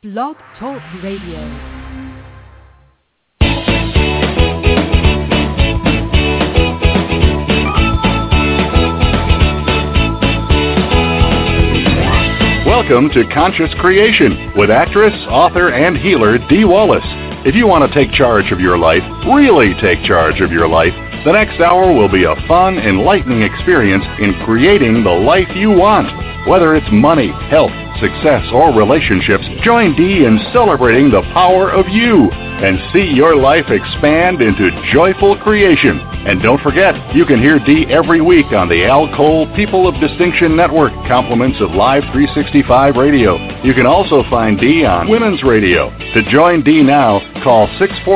Blog Talk Radio. Welcome to Conscious Creation with actress, author, and healer Dee Wallace. If you want to take charge of your life, really take charge of your life, the next hour will be a fun, enlightening experience in creating the life you want. Whether it's money, health, success, or relationships, join Dee in celebrating the power of you and see your life expand into joyful creation. And don't forget, you can hear Dee every week on the Al Cole People of Distinction Network, compliments of Live 365 Radio. You can also find Dee on Women's Radio. To join Dee now, call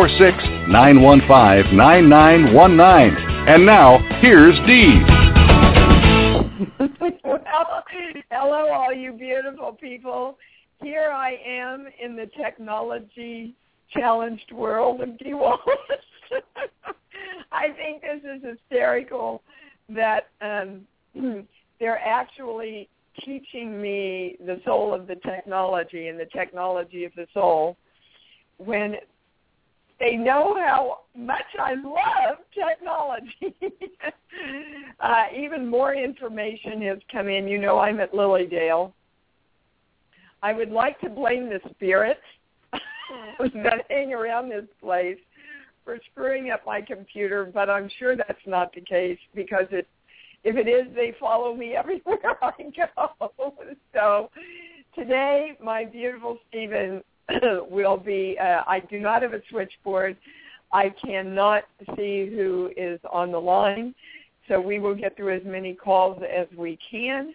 646-915-9919. And now, here's Dee. Well, hello, all you beautiful people. Here I am in the technology-challenged world of Dee Wallace. I think this is hysterical that they're actually teaching me the soul of the technology and the technology of the soul when they know how much I love technology. Even more information has come in. You know, I'm at Lilydale. I would like to blame the spirits that hang around this place for screwing up my computer, but I'm sure that's not the case because if it is, they follow me everywhere I go. So today, my beautiful Stephen will be, I do not have a switchboard. I cannot see who is on the line, so we will get through as many calls as we can.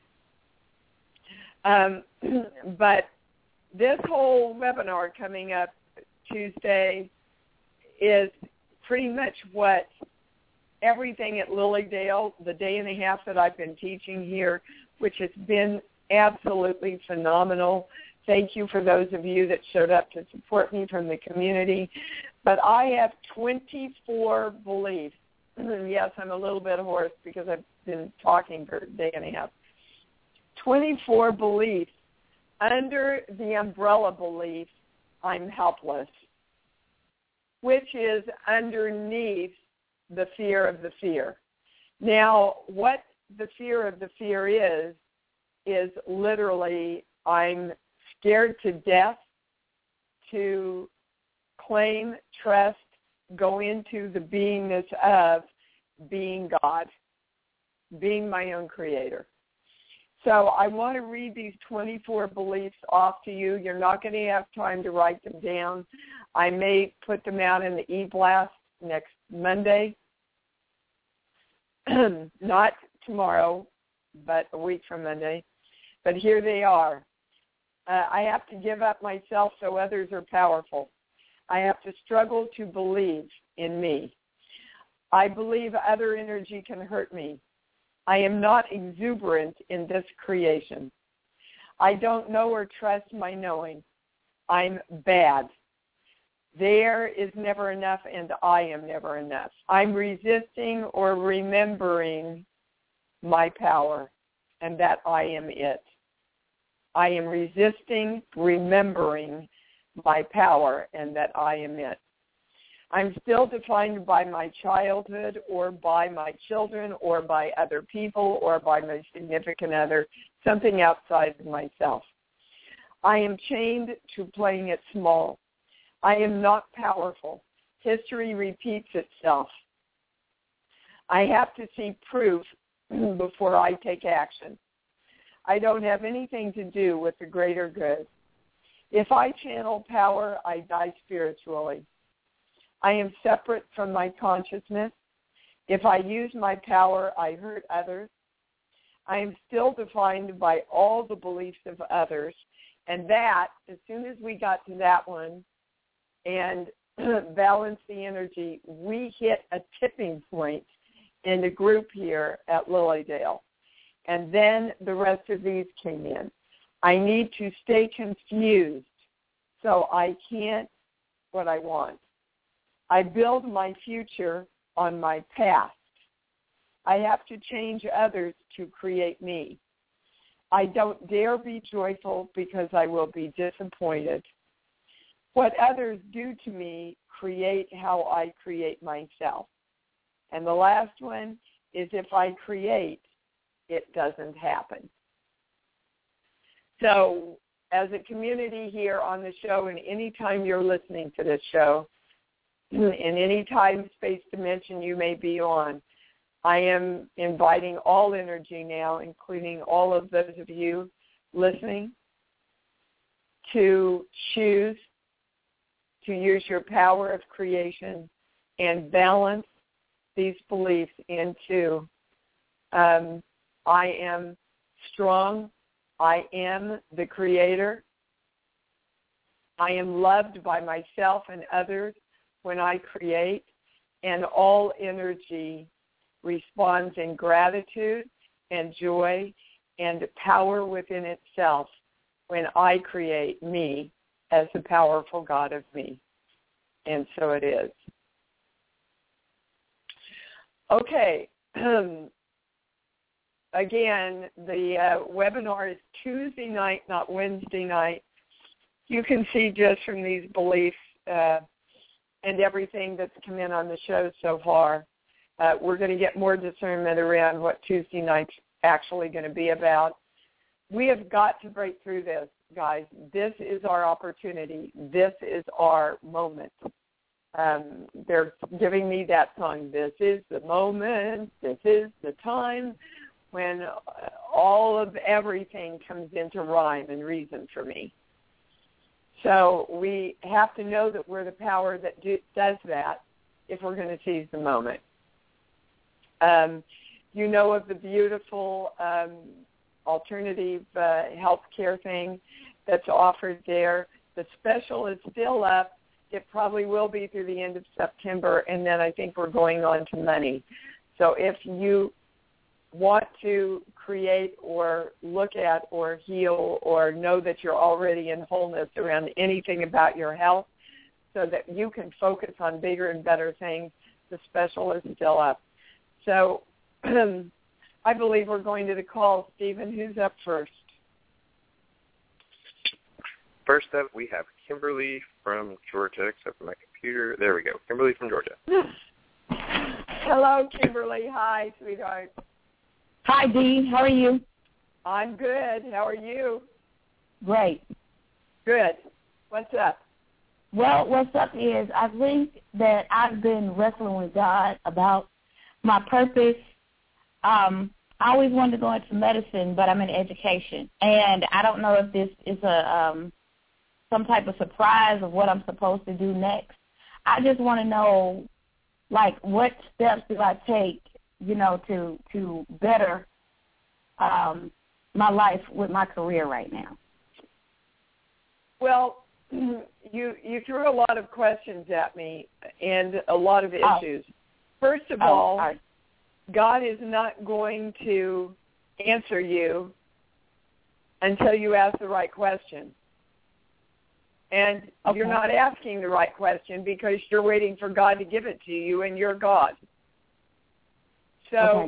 But this whole webinar coming up Tuesday is pretty much what everything at Lilydale, the day and a half that I've been teaching here, which has been absolutely phenomenal. Thank you for those of you that showed up to support me from the community. But I have 24 beliefs. Yes, I'm a little bit hoarse because I've been talking for a day and a half. 24 beliefs under the umbrella belief, I'm helpless, which is underneath the fear of the fear. Now, what the fear of the fear is literally I'm scared to death to claim, trust, go into the beingness of being God, being my own creator. So I want to read these 24 beliefs off to you. You're not going to have time to write them down. I may put them out in the e-blast next Monday. Not tomorrow, but a week from Monday. But here they are. I have to give up myself so others are powerful. I have to struggle to believe in me. I believe other energy can hurt me. I am not exuberant in this creation. I don't know or trust my knowing. I'm bad. There is never enough, and I am never enough. I'm resisting or remembering my power, and that I am it. I am resisting, remembering my power, and that I am it. I'm still defined by my childhood or by my children or by other people or by my significant other, something outside of myself. I am chained to playing it small. I am not powerful. History repeats itself. I have to see proof before I take action. I don't have anything to do with the greater good. If I channel power, I die spiritually. I am separate from my consciousness. If I use my power, I hurt others. I am still defined by all the beliefs of others. And that, as soon as we got to that one and balance the energy, we hit a tipping point in the group here at Lilydale. And then the rest of these came in. I need to stay confused so I can't what I want. I build my future on my past. I have to change others to create me. I don't dare be joyful because I will be disappointed. What others do to me create how I create myself. And the last one is if I create, it doesn't happen. So as a community here on the show, and any time you're listening to this show, in any time, space, dimension you may be on, I am inviting all energy now, including all of those of you listening, to choose to use your power of creation and balance these beliefs into I am strong, I am the creator, I am loved by myself and others when I create, and all energy responds in gratitude and joy and power within itself when I create me as the powerful God of me. And so it is. Okay. Again, the webinar is Tuesday night, not Wednesday night. You can see just from these beliefs and everything that's come in on the show so far, we're going to get more discernment around what Tuesday night's actually going to be about. We have got to break through this, guys. This is our opportunity. This is our moment. They're giving me that song, this is the moment, this is the time, when all of everything comes into rhyme and reason for me. So we have to know that we're the power that does that if we're going to seize the moment. You know of the beautiful alternative health care thing that's offered there. The special is still up. It probably will be through the end of September, and then I think we're going on to money. So if you want to create or look at or heal or know that you're already in wholeness around anything about your health so that you can focus on bigger and better things, the special is still up. So I believe we're going to the call. Stephen, who's up first? First up, we have Kimberly from Georgia, except for my computer. There we go. Kimberly from Georgia. Hello, Kimberly. Hi, sweetheart. Hi, Dee. How are you? I'm good. How are you? Great. Good. What's up? Well, what's up is I think that I've been wrestling with God about my purpose. I always wanted to go into medicine, but I'm in education. And I don't know if this is some type of surprise of what I'm supposed to do next. I just want to know, like, what steps do I take, you know, to better my life with my career right now? Well, you threw a lot of questions at me and a lot of issues. First of all, God is not going to answer you until you ask the right question. And you're not asking the right question because you're waiting for God to give it to you, and you're God. So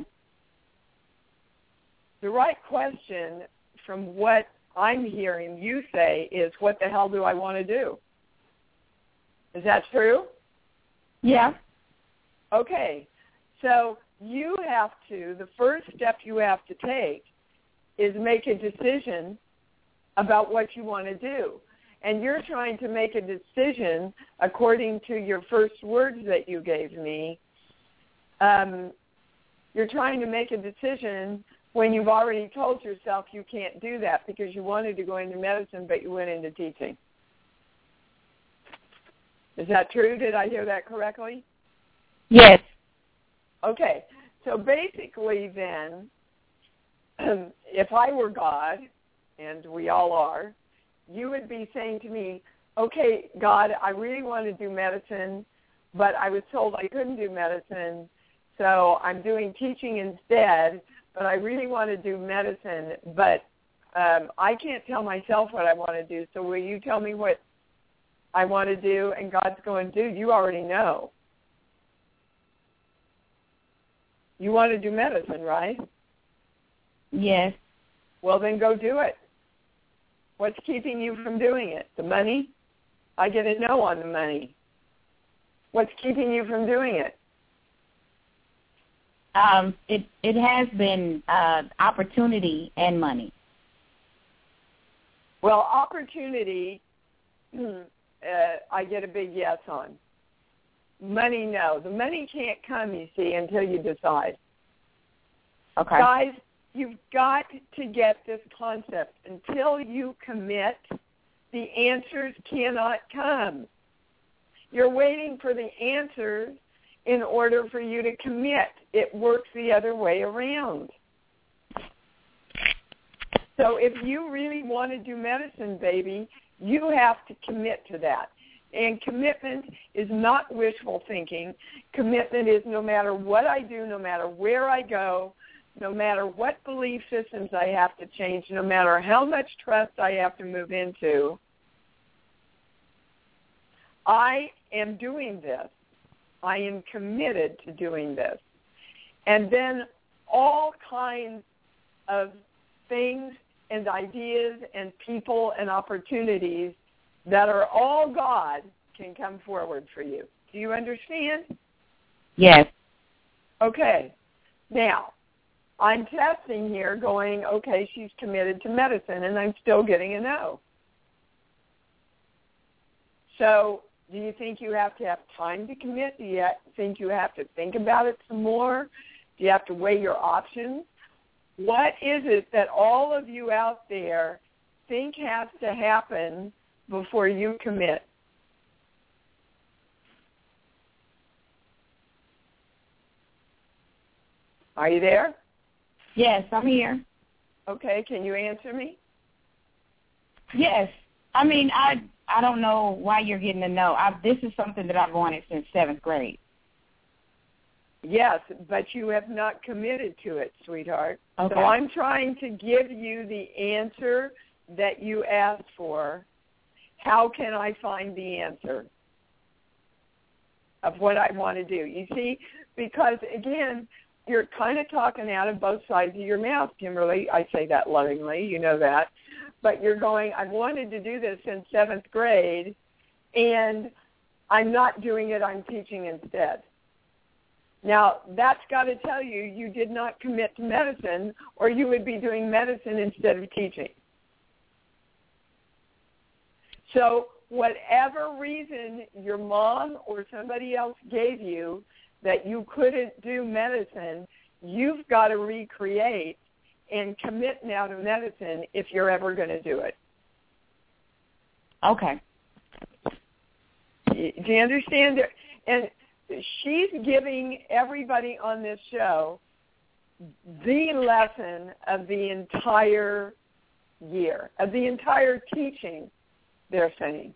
the right question, from what I'm hearing you say, is what the hell do I want to do? Is that true? Yeah. Okay. So you have to, the first step you have to take is make a decision about what you want to do. And you're trying to make a decision according to your first words that you gave me. You're trying to make a decision when you've already told yourself you can't do that because you wanted to go into medicine, but you went into teaching. Is that true? Did I hear that correctly? Yes. Okay. So basically then, if I were God, and we all are, you would be saying to me, okay, God, I really want to do medicine, but I was told I couldn't do medicine, so I'm doing teaching instead, but I really want to do medicine, but I can't tell myself what I want to do, so will you tell me what I want to do? And God's going, dude, you already know. You want to do medicine, right? Yes. Well, then go do it. What's keeping you from doing it? The money? I get a no on the money. What's keeping you from doing it? It has been opportunity and money. Well, opportunity, I get a big yes on. Money, no. The money can't come, you see, until you decide. Okay. Guys, you've got to get this concept. Until you commit, the answers cannot come. You're waiting for the answers in order for you to commit. It works the other way around. So if you really want to do medicine, baby, you have to commit to that. And commitment is not wishful thinking. Commitment is no matter what I do, no matter where I go, no matter what belief systems I have to change, no matter how much trust I have to move into, I am doing this. I am committed to doing this. And then all kinds of things and ideas and people and opportunities that are all God can come forward for you. Do you understand? Yes. Okay. Now, I'm testing here going, okay, she's committed to medicine, and I'm still getting a no. So do you think you have to have time to commit? Do you think you have to think about it some more? Do you have to weigh your options? What is it that all of you out there think has to happen before you commit? Are you there? Yes, I'm here. Okay, can you answer me? Yes. I mean, I don't know why you're getting a no. This is something that I've wanted since 7th grade. Yes, but you have not committed to it, sweetheart. Okay. So I'm trying to give you the answer that you asked for. How can I find the answer of what I want to do? You see, because, again, you're kind of talking out of both sides of your mouth, Kimberly. I say that lovingly, you know that. But you're going, I've wanted to do this since 7th grade, and I'm not doing it, I'm teaching instead. Now, that's got to tell you you did not commit to medicine, or you would be doing medicine instead of teaching. So whatever reason your mom or somebody else gave you that you couldn't do medicine, you've got to recreate and commit now to medicine if you're ever going to do it. Okay. Do you understand? And she's giving everybody on this show the lesson of the entire year, of the entire teaching, they're saying.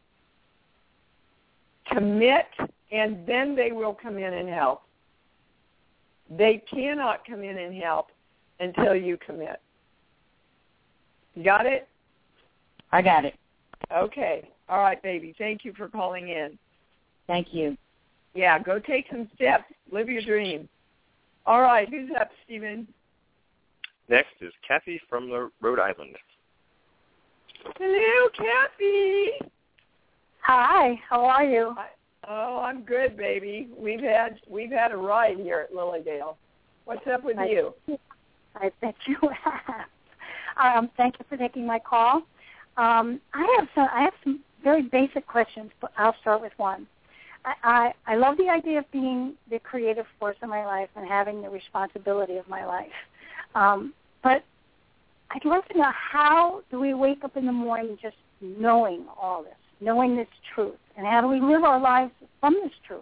Commit, and then they will come in and help. They cannot come in and help until you commit. You got it? I got it. Okay. All right, baby. Thank you for calling in. Thank you. Yeah, go take some steps. Live your dream. All right, who's up, Stephen? Next is Kathy from Rhode Island. Hello, Kathy. Hi, how are you? Oh, I'm good, baby. We've had a ride here at Lilydale. What's up with you? I bet you have. Thank you for taking my call. I have some very basic questions, but I'll start with one. I love the idea of being the creative force in my life and having the responsibility of my life. But I'd love to know, how do we wake up in the morning just knowing all this, knowing this truth, and how do we live our lives from this truth?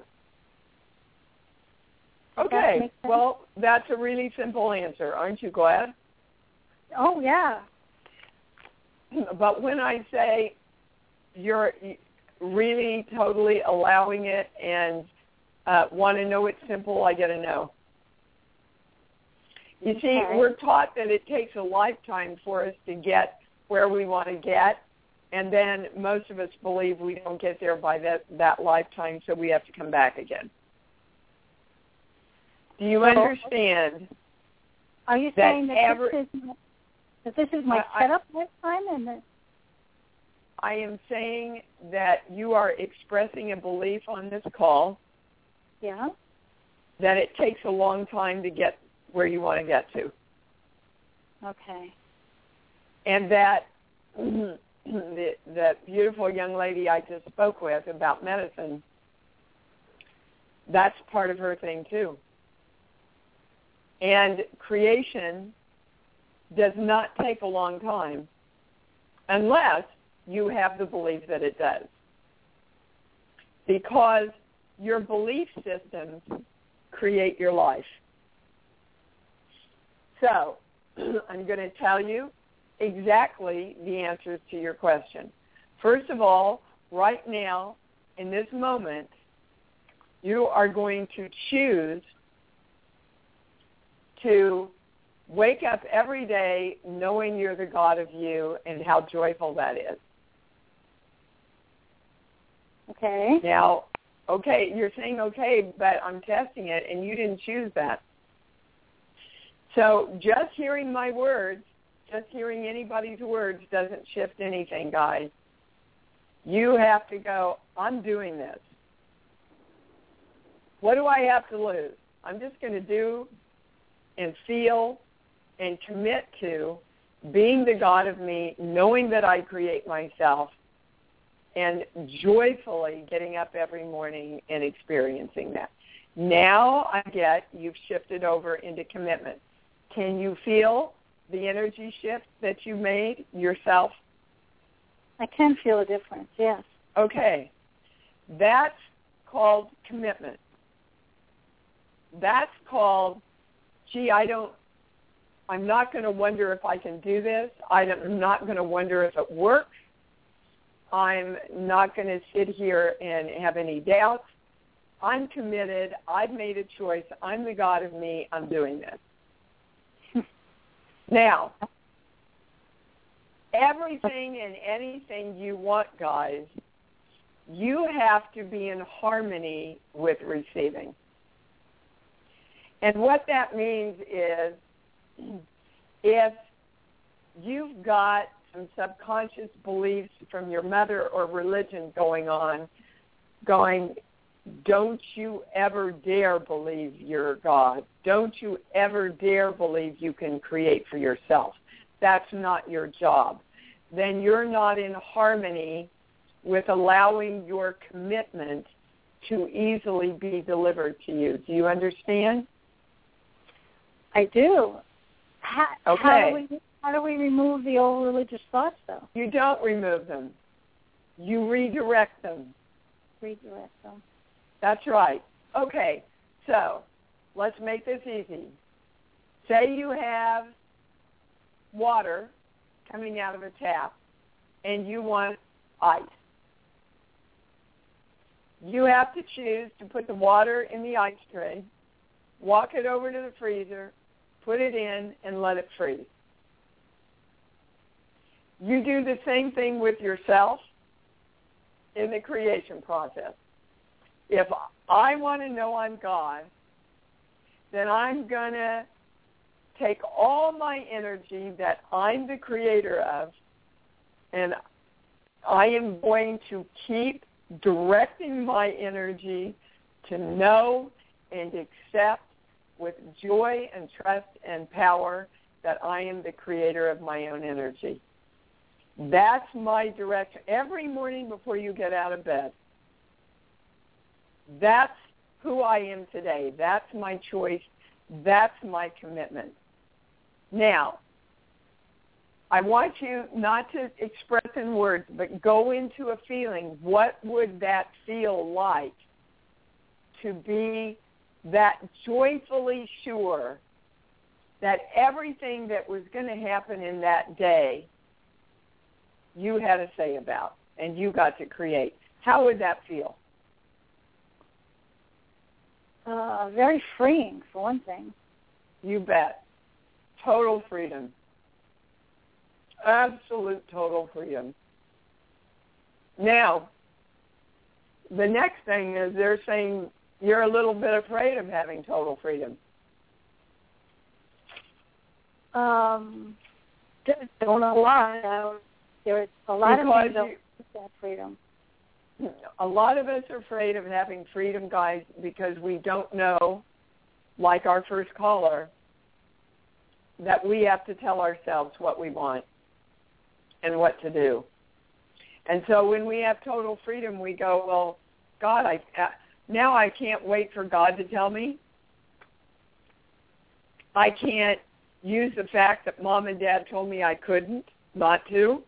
Okay, well, that's a really simple answer. Aren't you glad? Oh, yeah. But when I say you're really totally allowing it and want to know it's simple, I get a no. You see, we're taught that it takes a lifetime for us to get where we want to get, and then most of us believe we don't get there by that lifetime, so we have to come back again. Do you understand? Are you saying that this is my setup lifetime? I am saying that you are expressing a belief on this call. Yeah. That it takes a long time to get where you want to get to. Okay. And that the beautiful young lady I just spoke with about medicine, that's part of her thing too. And creation does not take a long time unless you have the belief that it does. Because your belief systems create your life. So, I'm going to tell you exactly the answers to your question. First of all, right now, in this moment, you are going to choose to wake up every day knowing you're the God of you and how joyful that is. Okay. Now, okay, you're saying okay, but I'm testing it, and you didn't choose that. So just hearing my words, just hearing anybody's words doesn't shift anything, guys. You have to go, I'm doing this. What do I have to lose? I'm just going to do and feel and commit to being the God of me, knowing that I create myself, and joyfully getting up every morning and experiencing that. Now I get you've shifted over into commitment. Can you feel the energy shift that you made yourself? I can feel a difference, yes. Okay. That's called commitment. That's called, I'm not going to wonder if I can do this. I'm not going to wonder if it works. I'm not going to sit here and have any doubts. I'm committed. I've made a choice. I'm the God of me. I'm doing this. Now, everything and anything you want, guys, you have to be in harmony with receiving. And what that means is if you've got some subconscious beliefs from your mother or religion going, don't you ever dare believe you're God. Don't you ever dare believe you can create for yourself. That's not your job. Then you're not in harmony with allowing your commitment to easily be delivered to you. Do you understand? I do. Okay. How do we remove the old religious thoughts, though? You don't remove them. You redirect them. Redirect them. That's right. Okay, so let's make this easy. Say you have water coming out of a tap and you want ice. You have to choose to put the water in the ice tray, walk it over to the freezer, put it in, and let it freeze. You do the same thing with yourself in the creation process. If I want to know I'm God, then I'm going to take all my energy that I'm the creator of, and I am going to keep directing my energy to know and accept with joy and trust and power that I am the creator of my own energy. That's my direction. Every morning before you get out of bed, that's who I am today. That's my choice. That's my commitment. Now, I want you not to express in words, but go into a feeling. What would that feel like to be that joyfully sure that everything that was going to happen in that day you had a say about and you got to create? How would that feel? Very freeing, for one thing. You bet. Total freedom. Absolute total freedom. Now, the next thing is they're saying you're a little bit afraid of having total freedom. Don't know why. There's a lot of things. that freedom? A lot of us are afraid of having freedom, guys, because we don't know, like our first caller, that we have to tell ourselves what we want and what to do. And so when we have total freedom, we go, well, God, now I can't wait for God to tell me. I can't use the fact that Mom and Dad told me I couldn't, not to.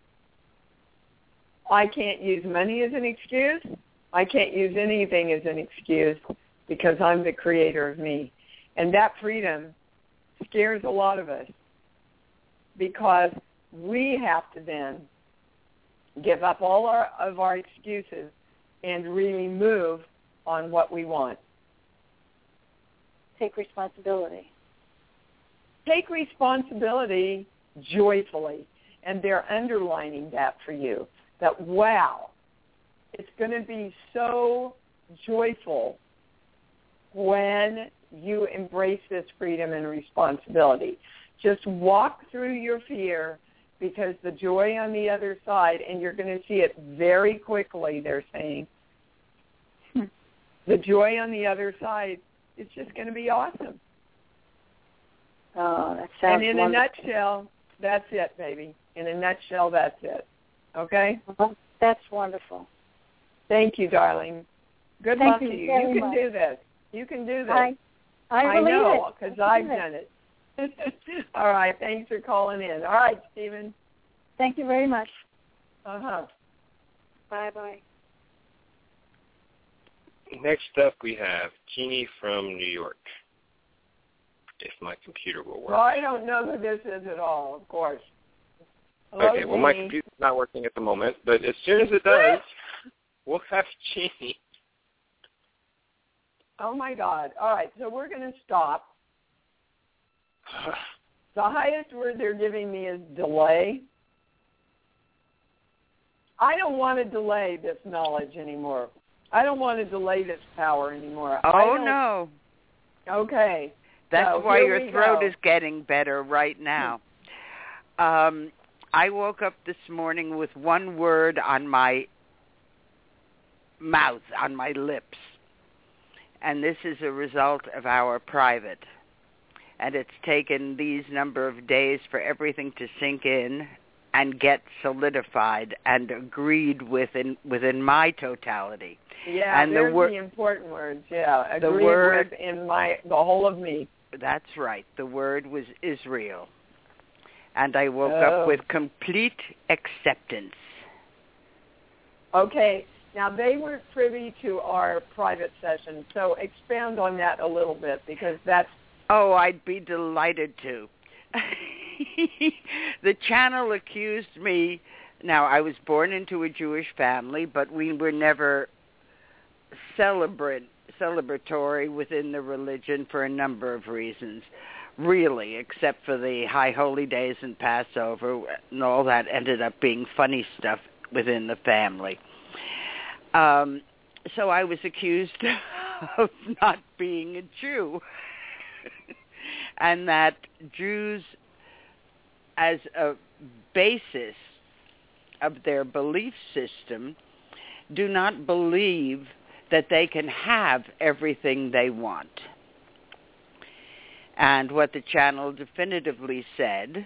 I can't use money as an excuse. I can't use anything as an excuse because I'm the creator of me. And that freedom scares a lot of us because we have to then give up all of our excuses and really move on what we want. Take responsibility. Take responsibility joyfully. And they're underlining that for you. That, wow, it's going to be so joyful when you embrace this freedom and responsibility. Just walk through your fear because the joy on the other side, and you're going to see it very quickly, they're saying. The joy on the other side is just going to be awesome. Oh, that sounds And in wonderful. a nutshell, that's it, baby. In a nutshell, that's it. Okay? That's wonderful. Thank you, darling. Good Thank luck to you you. very You can much. do this. You can do this. I believe know, because I I've believe done it. All right. Thanks for calling in. All right, Stephen. Thank you very much. Uh-huh. Bye-bye. Next up, we have Jeannie from New York. If my computer will work. Well, I don't know who this is at all, of course. Hello, Okay, well, my Jeannie. computer's not working at the moment, but as soon as it does, we'll have Jeannie. Oh, my God. All right, so we're going to stop. The highest word they're giving me is delay. I don't want to delay this knowledge anymore. I don't want to delay this power anymore. Oh, no. Okay. That's so why here your we throat go. is getting better right now. I woke up this morning with one word on my mouth, on my lips. And this is a result of our private. And it's taken these number of days for everything to sink in and get solidified and agreed within my totality. Yeah, and there's the important words. Yeah, the agreed word with in the whole of me. That's right. The word was Israel. And I woke up with complete acceptance. Okay. Now, they weren't privy to our private session, so expand on that a little bit because that's... Oh, I'd be delighted to. The channel accused me... Now, I was born into a Jewish family, but we were never celebratory within the religion for a number of reasons, really, except for the high holy days and Passover, and all that ended up being funny stuff within the family. So I was accused of not being a Jew, and that Jews, as a basis of their belief system, do not believe that they can have everything they want. And what the channel definitively said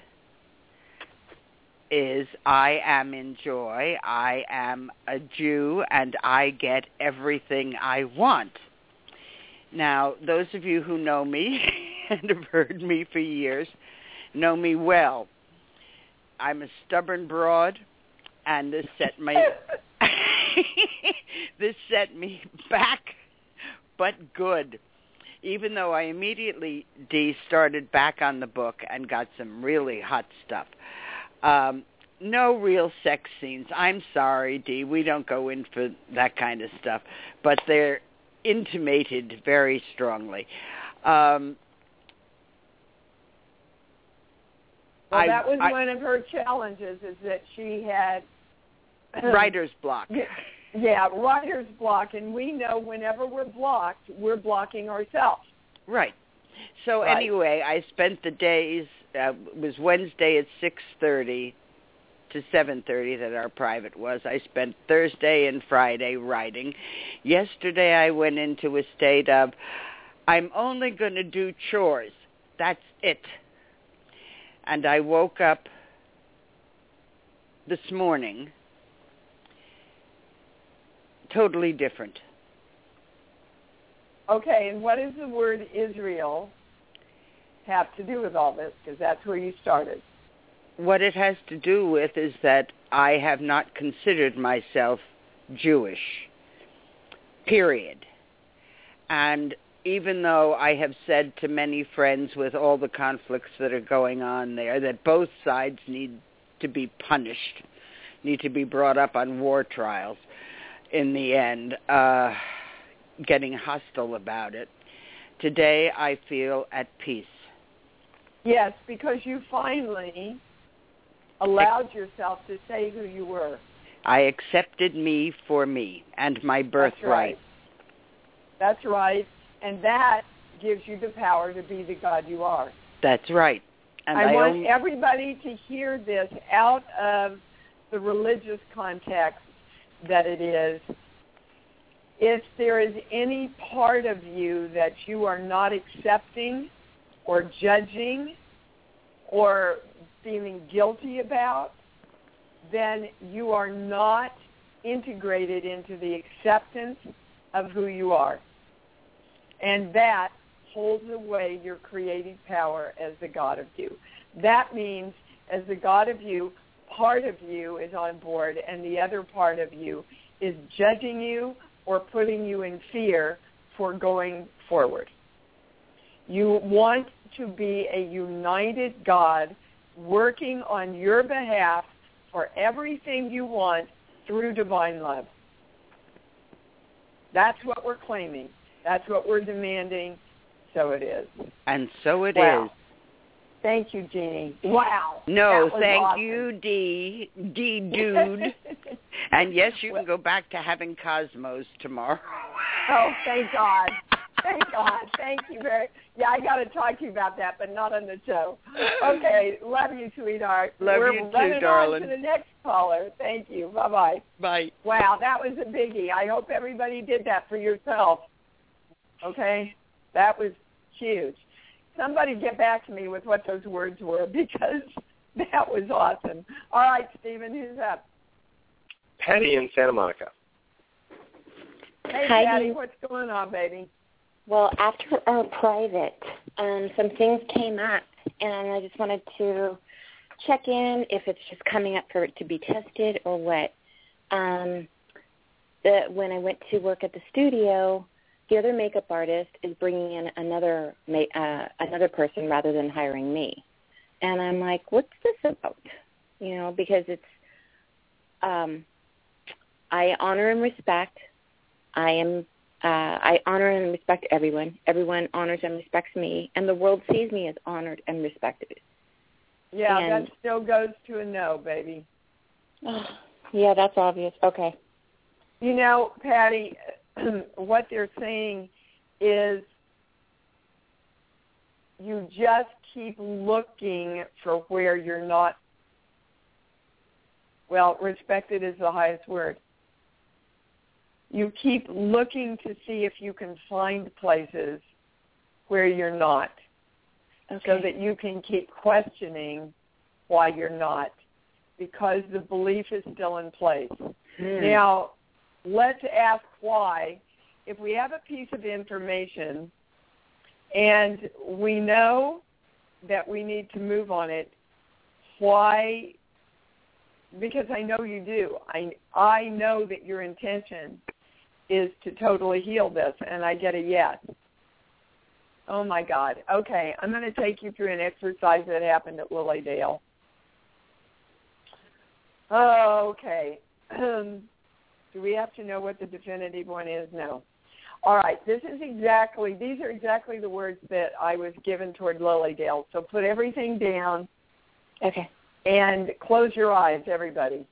is, I am in joy, I am a Jew, and I get everything I want. Now, those of you who know me and have heard me for years know me well. I'm a stubborn broad, and this set me back, but good. Even though I immediately, started back on the book and got some really hot stuff. No real sex scenes. I'm sorry, Dee. We don't go in for that kind of stuff. But they're intimated very strongly. Well, that was one of her challenges, is that she had... writer's block. Yeah, writer's block. And we know whenever we're blocked, we're blocking ourselves. Right. So anyway, I spent the days, it was Wednesday at 6:30 to 7:30 that our private was. I spent Thursday and Friday writing. Yesterday I went into a state of, I'm only going to do chores. That's it. And I woke up this morning totally different. Okay, and what does the word Israel have to do with all this? Because that's where you started. What it has to do with is that I have not considered myself Jewish, period. And even though I have said to many friends with all the conflicts that are going on there that both sides need to be punished, need to be brought up on war trials in the end, getting hostile about it, today I feel at peace. Yes, because you finally allowed yourself to say who you were. I accepted me for me and my birthright. That's right. And that gives you the power to be the God you are. That's right. And I want everybody to hear this out of the religious context that it is. If there is any part of you that you are not accepting or judging or feeling guilty about, then you are not integrated into the acceptance of who you are. And that holds away your creative power as the God of you. That means as the God of you, part of you is on board and the other part of you is judging you or putting you in fear for going forward. You want to be a united God working on your behalf for everything you want through divine love. That's what we're claiming. That's what we're demanding. So it is. And so it is. Thank you, Jeannie. Wow. No, thank awesome. you, D dude. And yes, you can go back to having Cosmos tomorrow. Oh, thank God. Thank God. Thank you very. Yeah, I got to talk to you about that, but not on the show. Okay, love you, sweetheart. Love you too, darling. On to the next caller. Thank you. Bye-bye. Bye. Wow, that was a biggie. I hope everybody did that for yourself. Okay? That was huge. Somebody get back to me with what those words were because that was awesome. All right, Stephen, who's up? Patty in Santa Monica. Hey, Hi, Patty, what's going on, baby? Well, after our private, some things came up, and I just wanted to check in if it's just coming up for it to be tested or what. When I went to work at the studio, the other makeup artist is bringing in another person rather than hiring me. And I'm like, what's this about? You know, because it's, I honor and respect. I honor and respect everyone. Everyone honors and respects me, and the world sees me as honored and respected. Yeah, that still goes to a no, baby. Yeah, that's obvious. Okay. You know, Patty, what they're saying is you just keep looking for where you're not, well, respected is the highest word. You keep looking to see if you can find places where you're not, so that you can keep questioning why you're not, because the belief is still in place. Now, let's ask why. If we have a piece of information and we know that we need to move on it, why? Because I know you do. I know that your intention is to totally heal this, and I get a yes. Oh, my God. Okay, I'm going to take you through an exercise that happened at Lilydale. Okay. Do we have to know what the definitive one is? No. All right, these are exactly the words that I was given toward Lilydale. So put everything down. Okay. And close your eyes, everybody.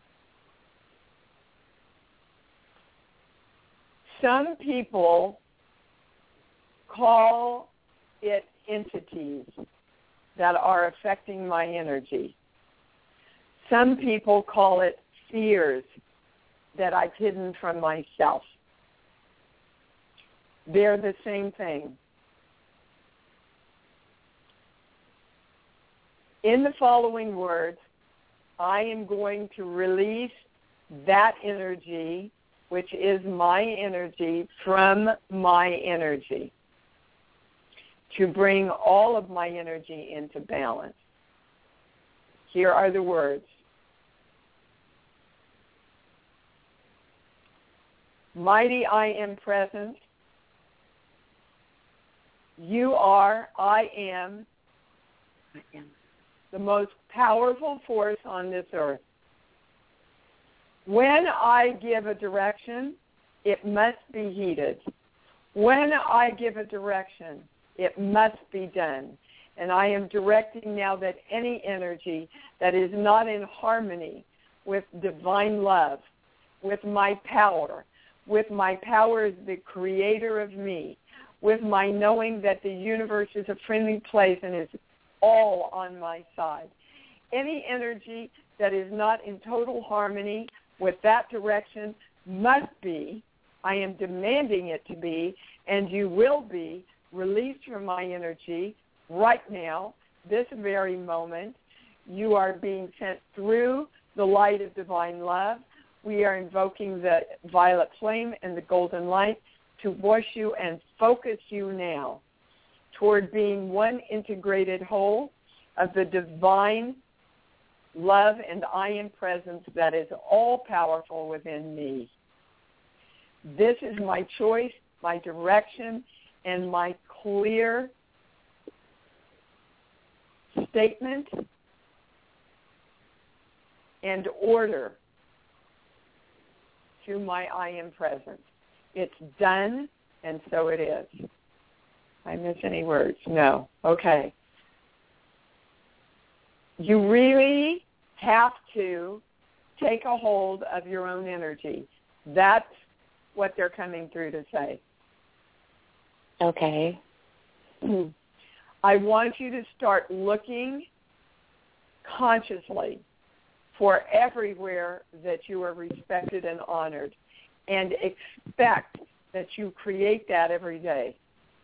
Some people call it entities that are affecting my energy. Some people call it fears that I've hidden from myself. They're the same thing. In the following words, I am going to release that energy, which is my energy, from my energy, to bring all of my energy into balance. Here are the words. Mighty I am present. You are, I am the most powerful force on this earth. When I give a direction, it must be heeded. When I give a direction, it must be done. And I am directing now that any energy that is not in harmony with divine love, with my power as the creator of me, with my knowing that the universe is a friendly place and is all on my side. Any energy that is not in total harmony with that direction must be, I am demanding it to be, and you will be released from my energy right now, this very moment. You are being sent through the light of divine love. We are invoking the violet flame and the golden light to wash you and focus you now toward being one integrated whole of the divine love and I am presence that is all powerful within me. This is my choice, my direction, and my clear statement and order to my I am presence. It's done, and so it is. I miss any words? No. Okay. You really have to take a hold of your own energy. That's what they're coming through to say. Okay. I want you to start looking consciously for everywhere that you are respected and honored, and expect that you create that every day.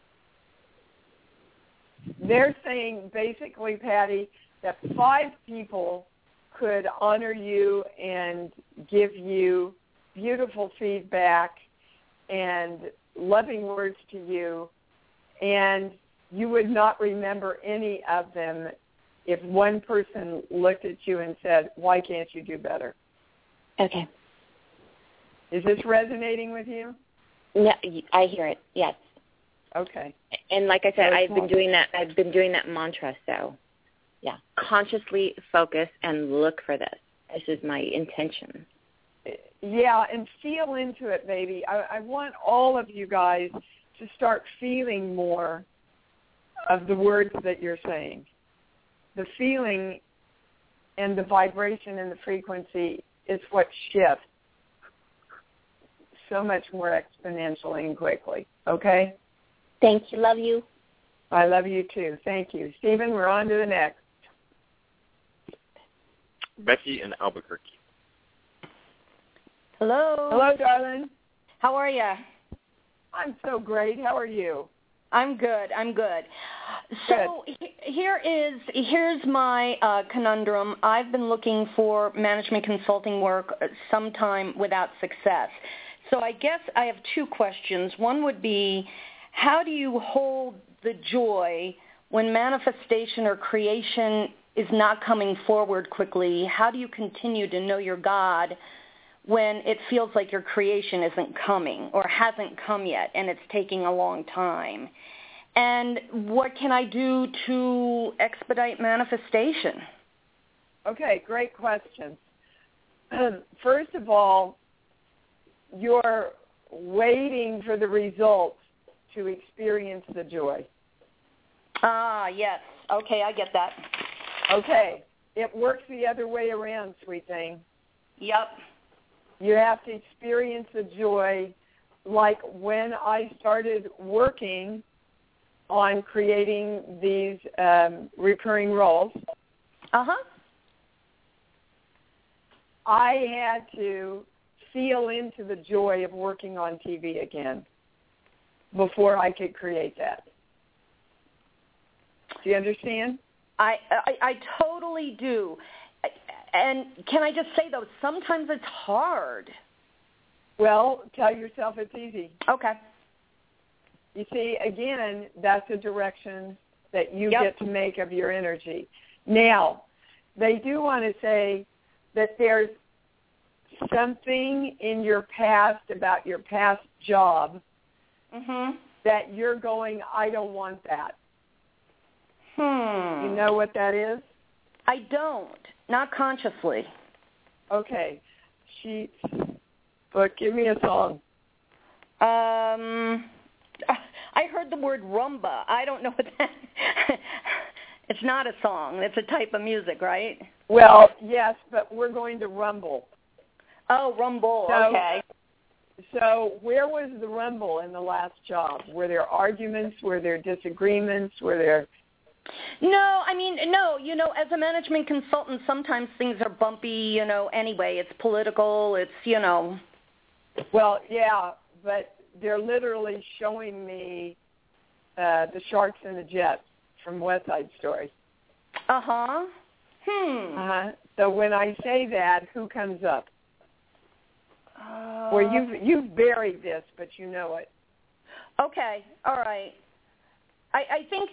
They're saying basically, Patty, that 5 people could honor you and give you beautiful feedback and loving words to you, and you would not remember any of them if one person looked at you and said, why can't you do better? Okay. Is this resonating with you? No, I hear it, yes. Okay. And like I said, I've been doing that mantra, so yeah. Consciously focus and look for this. This is my intention. Yeah, and feel into it, baby. I want all of you guys to start feeling more of the words that you're saying. The feeling and the vibration and the frequency is what shifts so much more exponentially and quickly. Okay? Thank you. Love you. I love you too. Thank you. Stephen, we're on to the next. Becky in Albuquerque. Hello. Hello, darling. How are you? I'm so great. How are you? I'm good. So here's my conundrum. I've been looking for management consulting work some time without success. So I guess I have 2 questions. One would be, how do you hold the joy when manifestation or creation is not coming forward quickly? How do you continue to know your God when it feels like your creation isn't coming or hasn't come yet and it's taking a long time? And what can I do to expedite manifestation? Okay, great question. First of all, you're waiting for the results to experience the joy. Ah, yes. Okay, I get that. Okay, it works the other way around, sweet thing. Yep. You have to experience the joy like when I started working on creating these recurring roles. Uh-huh. I had to feel into the joy of working on TV again before I could create that. Do you understand? I totally do. And can I just say, though, sometimes it's hard. Well, tell yourself it's easy. Okay. You see, again, that's a direction that you get to make of your energy. Now, they do want to say that there's something in your past about your past job that you're going, I don't want that. You know what that is? I don't. Not consciously. Okay. Sheets. But give me a song. I heard the word rumba. I don't know what that It's not a song. It's a type of music, right? Well, yes, but we're going to rumble. Oh, rumble. Okay. So where was the rumble in the last job? Were there arguments? Were there disagreements? Were there... No, I mean, no, as a management consultant, sometimes things are bumpy, anyway. It's political, it's. Well, yeah, but they're literally showing me the Sharks and the Jets from West Side Story. Uh-huh. So when I say that, who comes up? Well, you've buried this, but you know it. Okay, all right. I think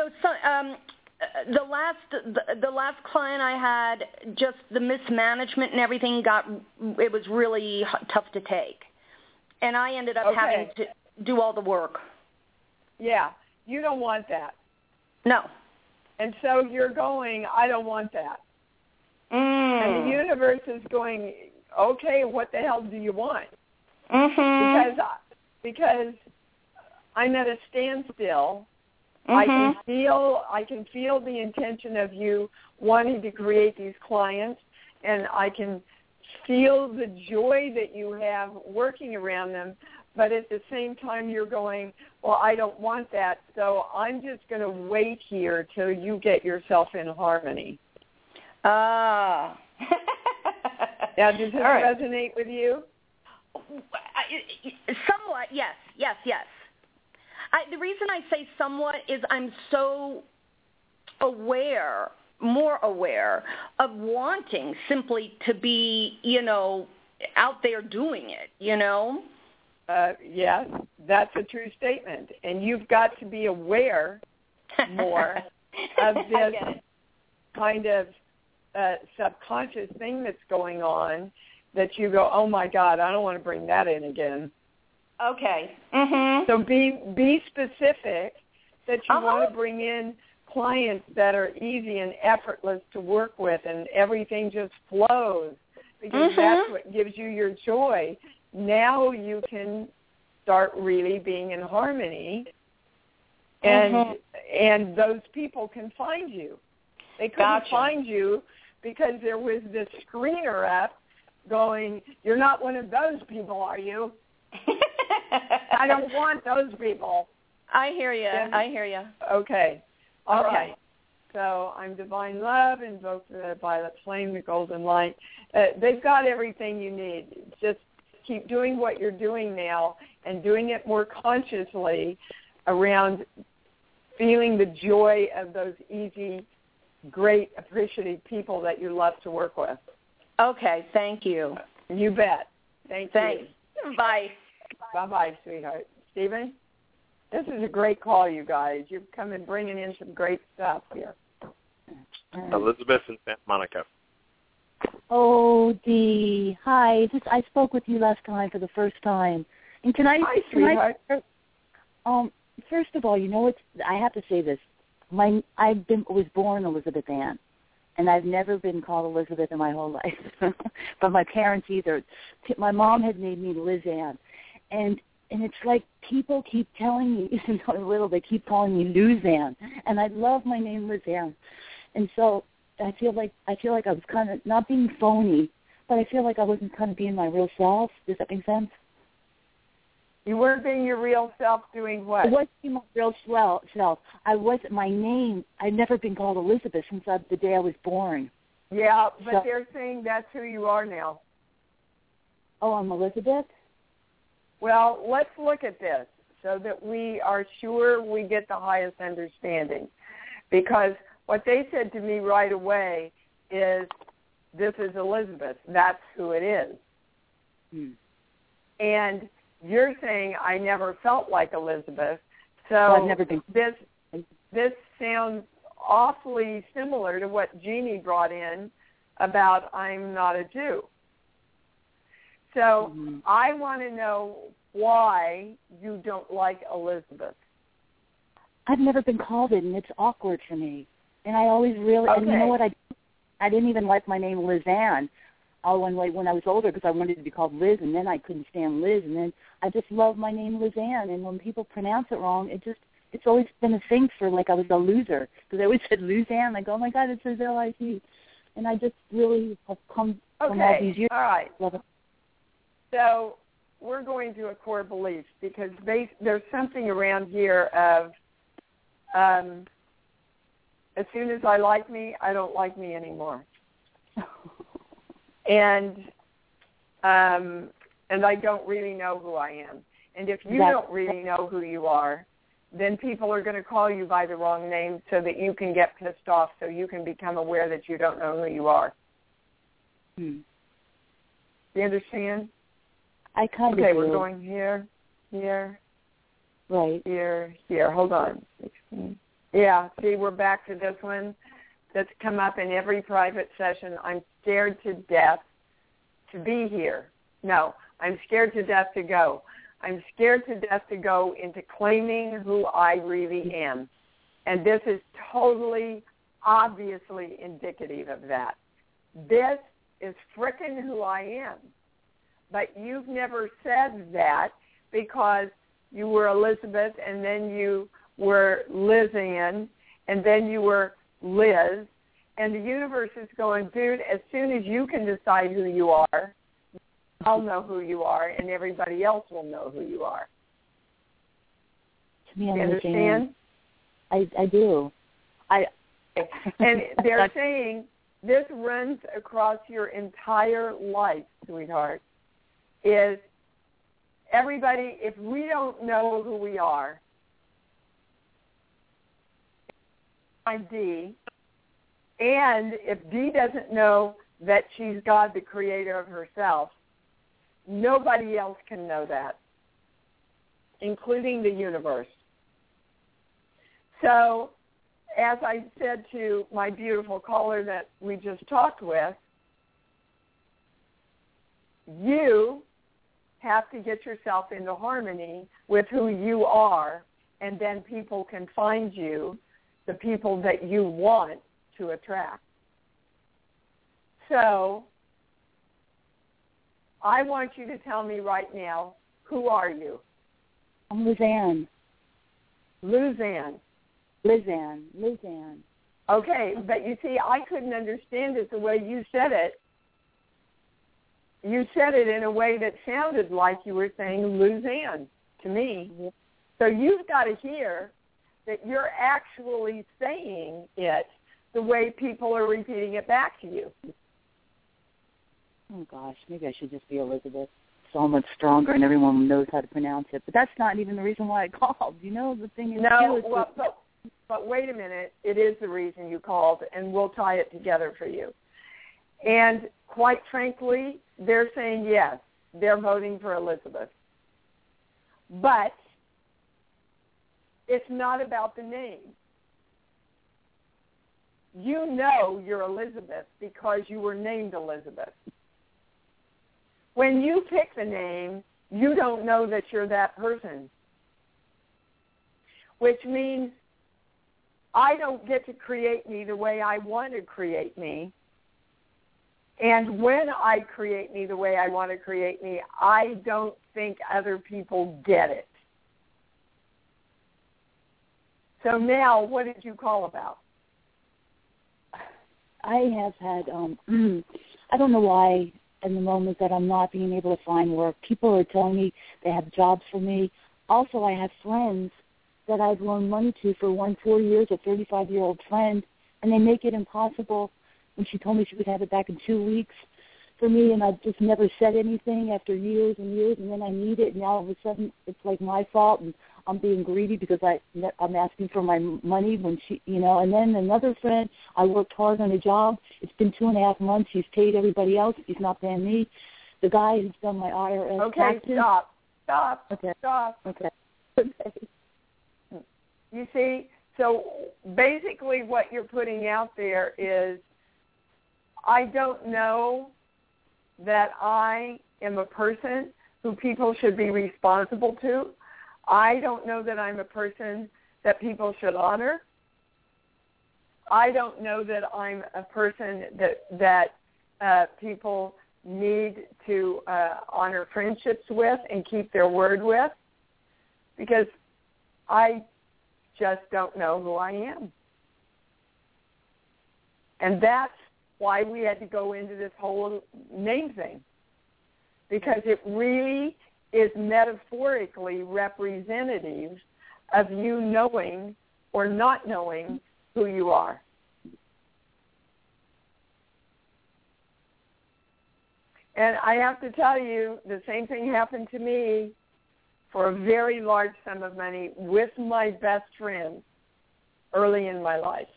the last client I had, just the mismanagement and everything it was really tough to take, and I ended up having to do all the work. Yeah, you don't want that. No. And so you're going, I don't want that. And the universe is going, okay, what the hell do you want? Because I'm at a standstill. I can feel the intention of you wanting to create these clients, and I can feel the joy that you have working around them, but at the same time you're going, well, I don't want that, so I'm just going to wait here till you get yourself in harmony. Now, does this resonate with you? Somewhat, yes. The reason I say somewhat is I'm so more aware of wanting simply to be, out there doing it, Yes, that's a true statement. And you've got to be aware more of this kind of subconscious thing that's going on that you go, oh, my God, I don't want to bring that in again. Okay. So be specific that you want to bring in clients that are easy and effortless to work with, and everything just flows, because that's what gives you your joy. Now you can start really being in harmony, and those people can find you. They couldn't find you because there was this screener up going, you're not one of those people, are you? I don't want those people. I hear you. Okay. All right. So I'm Divine Love, invoke the violet flame, the golden light. They've got everything you need. Just keep doing what you're doing now and doing it more consciously around feeling the joy of those easy, great, appreciative people that you love to work with. Okay. Thank you. You bet. Thanks. You. Bye. Bye-bye, sweetheart. Stephen, this is a great call, you guys. You've come and bringing in some great stuff here. Elizabeth in Santa Monica. Oh, Dee. Hi. I spoke with you last time for the first time. And Hi, sweetheart. First of all, I have to say this. I was born Elizabeth Ann, and I've never been called Elizabeth in my whole life. But my parents either. My mom had made me Liz Ann. And it's like people keep telling me, they keep calling me Luzanne, and I love my name Lizanne. And so I feel like I was kind of not being phony, but I feel like I wasn't kind of being my real self. Does that make sense? You weren't being your real self doing what? I wasn't being my real self. I wasn't my name. I'd never been called Elizabeth since the day I was born. Yeah, but they're saying that's who you are now. Oh, I'm Elizabeth? Well, let's look at this so that we are sure we get the highest understanding. Because what they said to me right away is, this is Elizabeth. That's who it is. And you're saying I never felt like Elizabeth. So I've never been. This sounds awfully similar to what Jeannie brought in about I'm not a Jew. So I want to know why you don't like Elizabeth. I've never been called it, and it's awkward for me. And I always really, and you know what, I didn't even like my name Lizanne when I was older because I wanted to be called Liz, and then I couldn't stand Liz, and then I just love my name Lizanne, and when people pronounce it wrong, it's always been a thing for, like, I was a loser, because they always said Luzanne. I go, oh my God, it says L-I-Z. And I just really have come from all these years. All right. So we're going to a core belief, because there's something around here of as soon as I like me, I don't like me anymore. And I don't really know who I am. And if you don't really know who you are, then people are going to call you by the wrong name so that you can get pissed off, so you can become aware that you don't know who you are. Do you understand? I kind of Okay, do. we're going here, right, here. Hold on. 16. Yeah, see, we're back to this one that's come up in every private session. I'm scared to death to be here. No, I'm scared to death to go. I'm scared to death to go into claiming who I really am. And this is totally, obviously indicative of that. This is frickin' who I am. But you've never said that because you were Elizabeth, and then you were Lizanne, and then you were Liz. And the universe is going, dude, as soon as you can decide who you are, I'll know who you are, and everybody else will know who you are. To me, you understand? I do. And they're saying this runs across your entire life, sweetheart, is everybody, if we don't know who we are, D, and if D doesn't know that she's God, the creator of herself, nobody else can know that, including the universe. So, as I said to my beautiful caller that we just talked with, you have to get yourself into harmony with who you are, and then people can find you, the people that you want to attract. So, I want you to tell me right now, who are you? I'm Lizanne. Lizanne. Okay, but you see, I couldn't understand it the way you said it. You said it in a way that sounded like you were saying Luzanne to me. So you've got to hear that you're actually saying it the way people are repeating it back to you. Oh, gosh, maybe I should just be Elizabeth. So much stronger, and everyone knows how to pronounce it. But that's not even the reason why I called. You know, the thing is, but wait a minute. It is the reason you called, and we'll tie it together for you. And quite frankly, they're saying yes. They're voting for Elizabeth. But it's not about the name. You know you're Elizabeth because you were named Elizabeth. When you pick the name, you don't know that you're that person, which means I don't get to create me the way I want to create me. And when I create me the way I want to create me, I don't think other people get it. So now, what did you call about? I have had, I don't know why, in the moment that I'm not being able to find work, people are telling me they have jobs for me. Also, I have friends that I've loaned money to for 4 years, a 35-year-old friend, and they make it impossible when she told me she would have it back in 2 weeks for me, and I just never said anything after years and years, and then I need it, and now all of a sudden it's like my fault, and I'm being greedy because I'm asking for my money when she, you know. And then another friend, I worked hard on a job. It's been 2.5 months. He's paid everybody else. He's not paying me. The guy who's done my IRS taxes. Stop. Okay. Stop. Okay. You see, so basically what you're putting out there is, I don't know that I am a person who people should be responsible to. I don't know that I'm a person that people should honor. I don't know that I'm a person that people need to honor friendships with and keep their word with, because I just don't know who I am. And that's why we had to go into this whole name thing, because it really is metaphorically representative of you knowing or not knowing who you are. And I have to tell you, the same thing happened to me for a very large sum of money with my best friend early in my life.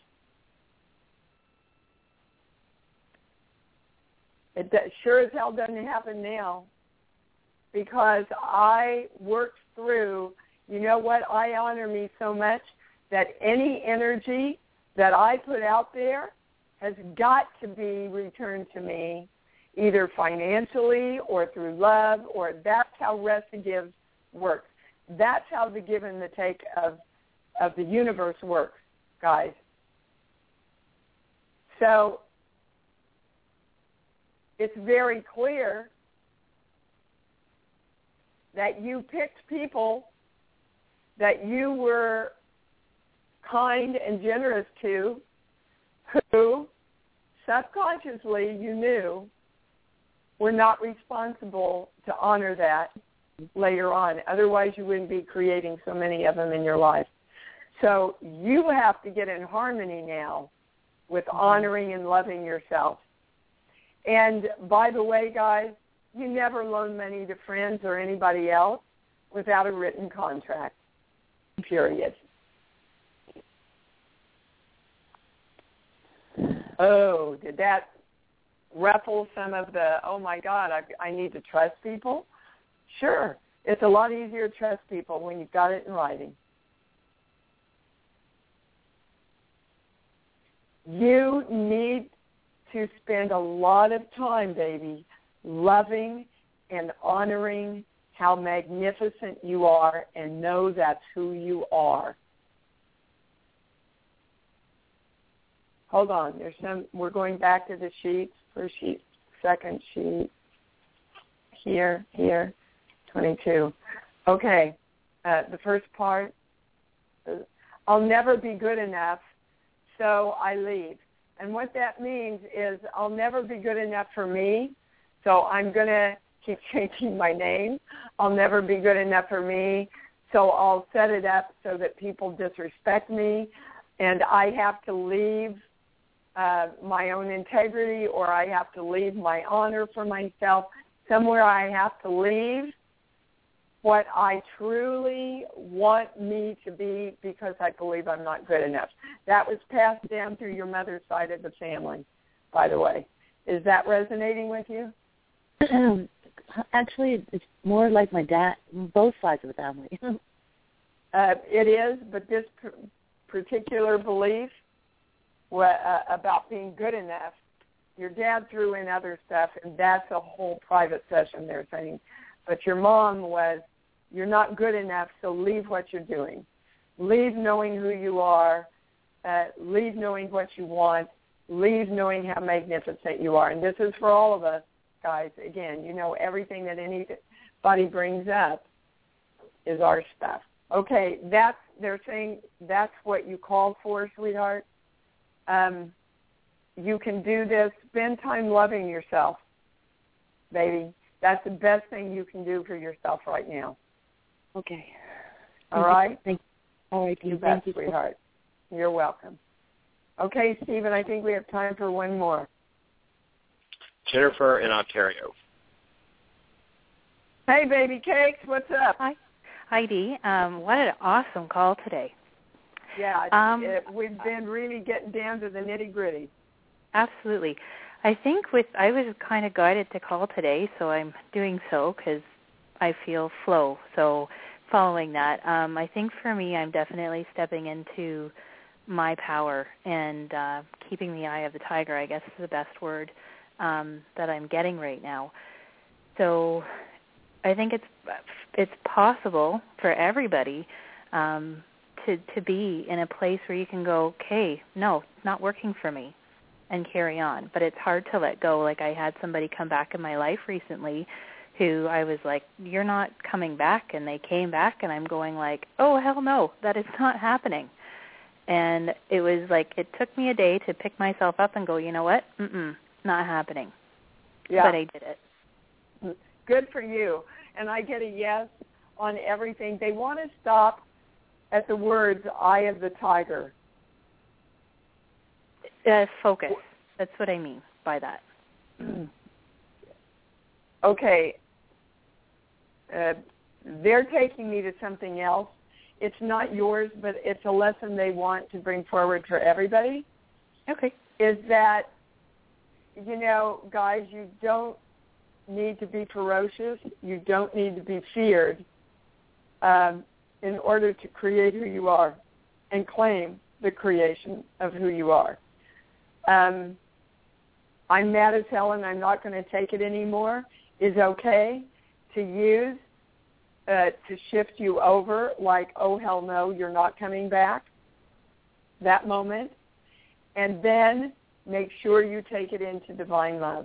It sure as hell doesn't happen now, because I worked through, you know what, I honor me so much that any energy that I put out there has got to be returned to me, either financially or through love, or that's how Rest to Give works. That's how the give and the take of the universe works, guys. So it's very clear that you picked people that you were kind and generous to, who subconsciously you knew were not responsible to honor that later on. Otherwise, you wouldn't be creating so many of them in your life. So you have to get in harmony now with honoring and loving yourself. And by the way, guys, you never loan money to friends or anybody else without a written contract, period. Oh, did that ruffle some of the, oh, my God, I need to trust people? Sure. It's a lot easier to trust people when you've got it in writing. You need to spend a lot of time, baby, loving and honoring how magnificent you are, and know that's who you are. Hold on. We're going back to the sheets. First sheet, second sheet, here, 22. Okay. The first part, I'll never be good enough, so I leave. And what that means is I'll never be good enough for me, so I'm going to keep changing my name. I'll never be good enough for me, so I'll set it up so that people disrespect me, and I have to leave my own integrity, or I have to leave my honor for myself. Somewhere I have to leave what I truly want me to be, because I believe I'm not good enough. That was passed down through your mother's side of the family, by the way. Is that resonating with you? Actually, it's more like my dad, both sides of the family. It is, but this particular belief about being good enough, your dad threw in other stuff, and that's a whole private session they're saying. But your mom was, you're not good enough, so leave what you're doing. Leave knowing who you are. Leave knowing what you want. Leave knowing how magnificent you are. And this is for all of us, guys. Again, you know, everything that anybody brings up is our stuff. Okay, they're saying that's what you called for, sweetheart. You can do this. Spend time loving yourself, baby. That's the best thing you can do for yourself right now. Okay. All right? Thank you. All right. You bet, sweetheart. You're welcome. Okay, Stephen, I think we have time for one more. Jennifer in Ontario. Hey, baby cakes, what's up? Hi, Dee. What an awesome call today. Yeah, we've been really getting down to the nitty-gritty. Absolutely. I think I was kind of guided to call today, so I'm doing so because I feel flow. So following that, I think for me, I'm definitely stepping into my power and keeping the eye of the tiger, I guess is the best word that I'm getting right now. So I think it's possible for everybody to be in a place where you can go, okay, no, it's not working for me, and carry on. But it's hard to let go. Like I had somebody come back in my life recently who I was like, you're not coming back, and they came back, and I'm going like, oh, hell no, that is not happening. And it was like it took me a day to pick myself up and go, you know what, not happening. Yeah. But I did it. Good for you. And I get a yes on everything. They want to stop at the words, eye of the tiger. Focus. That's what I mean by that. Okay. They're taking me to something else. It's not yours, but it's a lesson they want to bring forward for everybody. Okay. Is that, guys, you don't need to be ferocious. You don't need to be feared in order to create who you are and claim the creation of who you are. I'm mad as hell and I'm not going to take it anymore is okay to use to shift you over like, oh, hell no, you're not coming back, that moment. And then make sure you take it into divine love.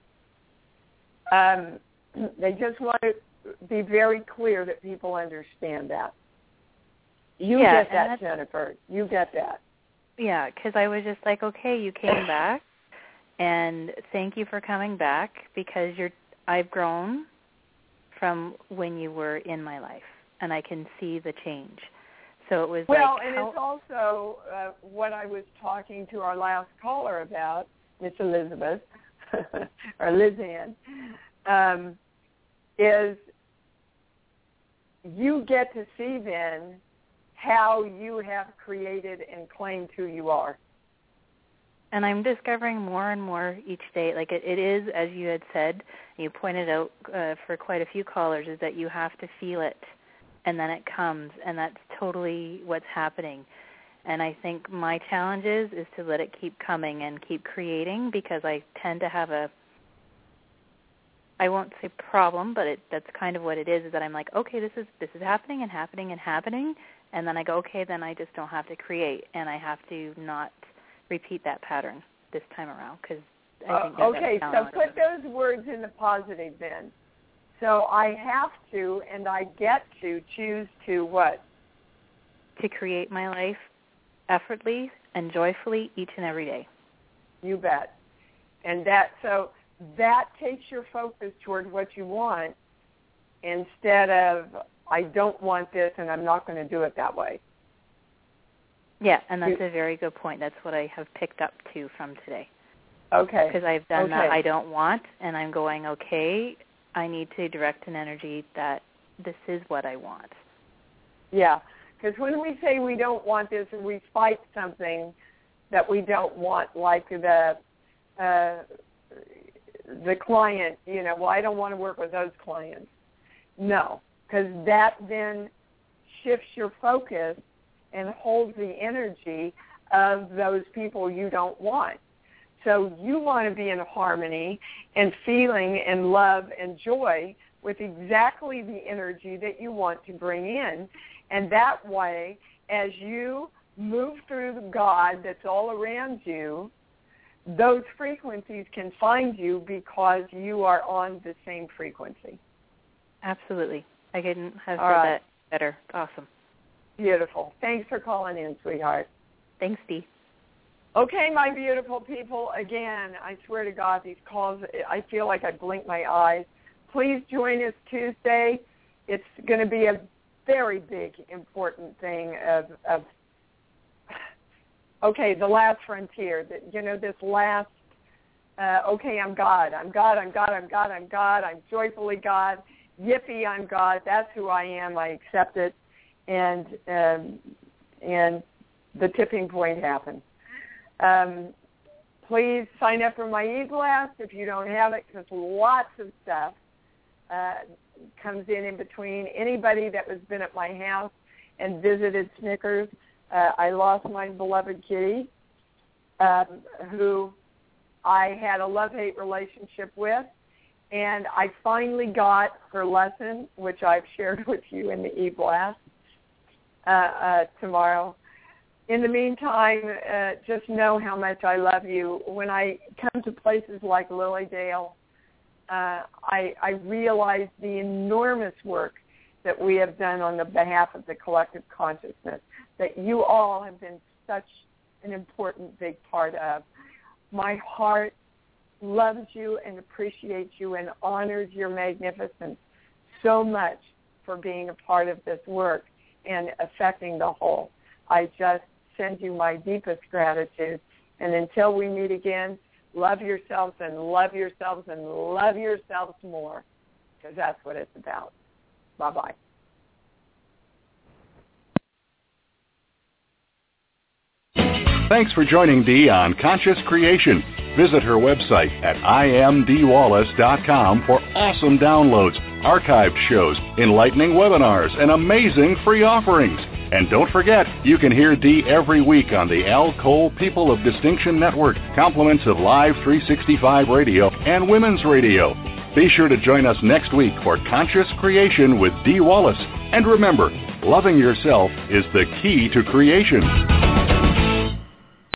They just want to be very clear that people understand that. You get that, Jennifer. You get that. Yeah, because I was just like, okay, you came back, and thank you for coming back because I've grown from when you were in my life, and I can see the change. So it was it's also what I was talking to our last caller about, Miss Elizabeth, or Lizanne, is you get to see then how you have created and claimed who you are. And I'm discovering more and more each day. Like it is, as you had said, you pointed out for quite a few callers, is that you have to feel it, and then it comes, and that's totally what's happening. And I think my challenge is to let it keep coming and keep creating, because I tend to have I won't say problem, but that's kind of what it is that I'm like, okay, this is happening and happening and happening, and then I go, okay, then I just don't have to create, and I have to not repeat that pattern this time around, because I think okay, so put those words in the positive then. So I have to and I get to choose to what? To create my life effortlessly and joyfully each and every day. You bet. And that takes your focus toward what you want instead of, I don't want this and I'm not going to do it that way. Yeah, and that's a very good point. That's what I have picked up too from today. Okay. Because I've done that I don't want, and I'm going, okay, I need to direct an energy that this is what I want. Yeah, because when we say we don't want this and we fight something that we don't want, like the client, I don't want to work with those clients. No, because that then shifts your focus and holds the energy of those people you don't want. So you want to be in harmony and feeling and love and joy with exactly the energy that you want to bring in. And that way, as you move through the God that's all around you, those frequencies can find you because you are on the same frequency. Absolutely. I couldn't have said that better. Awesome. Beautiful. Thanks for calling in, sweetheart. Thanks, Dee. Okay, my beautiful people, again, I swear to God, these calls, I feel like I blink my eyes. Please join us Tuesday. It's going to be a very big, important thing of the last frontier, this last okay, I'm God. I'm God. I'm God. I'm God. I'm God. I'm joyfully God. Yippee, I'm God. That's who I am. I accept it. And the tipping point happened. Please sign up for my e-blast if you don't have it, because lots of stuff comes in between. Anybody that has been at my house and visited Snickers, I lost my beloved kitty, who I had a love-hate relationship with, and I finally got her lesson, which I've shared with you in the e-blast tomorrow. In the meantime, just know how much I love you. When I come to places like Lilydale, I realize the enormous work that we have done on the behalf of the collective consciousness, that you all have been such an important big part of. My heart loves you and appreciates you and honors your magnificence so much for being a part of this work and affecting the whole. I just send you my deepest gratitude. And until we meet again, love yourselves and love yourselves and love yourselves more, because that's what it's about. Bye-bye. Thanks for joining Dee on Conscious Creation. Visit her website at imdeewallace.com for awesome downloads, archived shows, enlightening webinars, and amazing free offerings. And don't forget, you can hear Dee every week on the Al Cole People of Distinction Network, compliments of Live 365 Radio and Women's Radio. Be sure to join us next week for Conscious Creation with Dee Wallace. And remember, loving yourself is the key to creation.